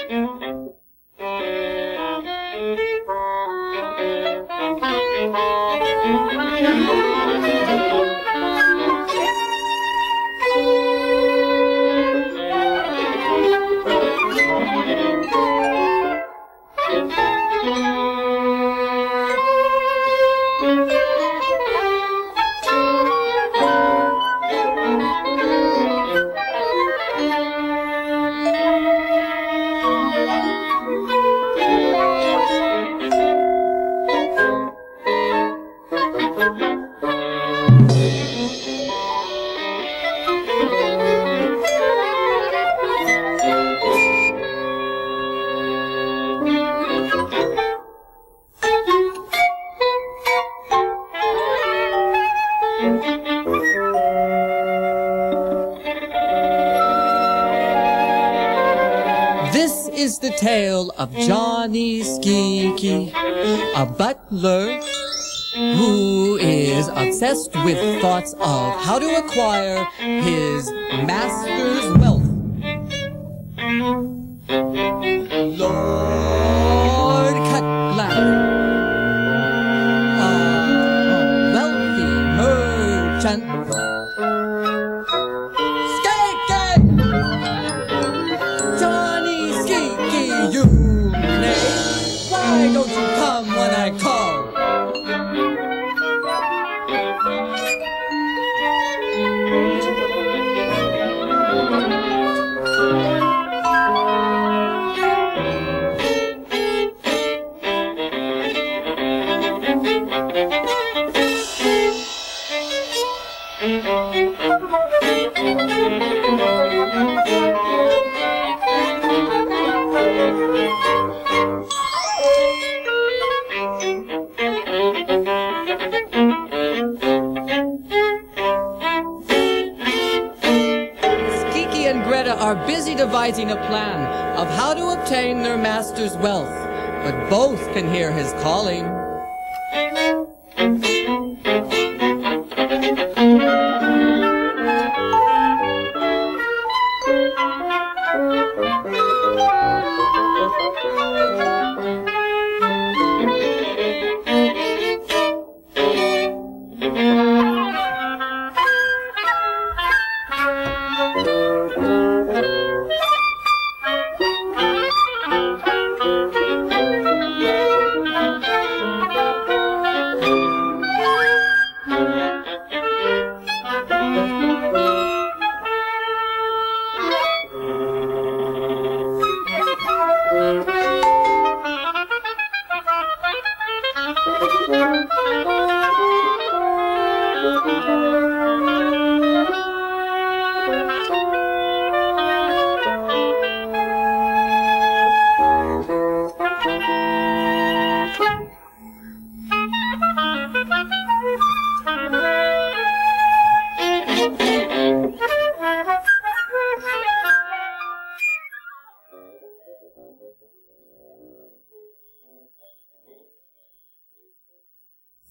This is the tale of Johnny Skeeky, a butler who is obsessed with thoughts of how to acquire his master's wealth. Lord Cutler, a wealthy merchant. Johnny Skeeky, you knave, why don't you come when I call? Are busy devising a plan of how to obtain their master's wealth, but both can hear his calling.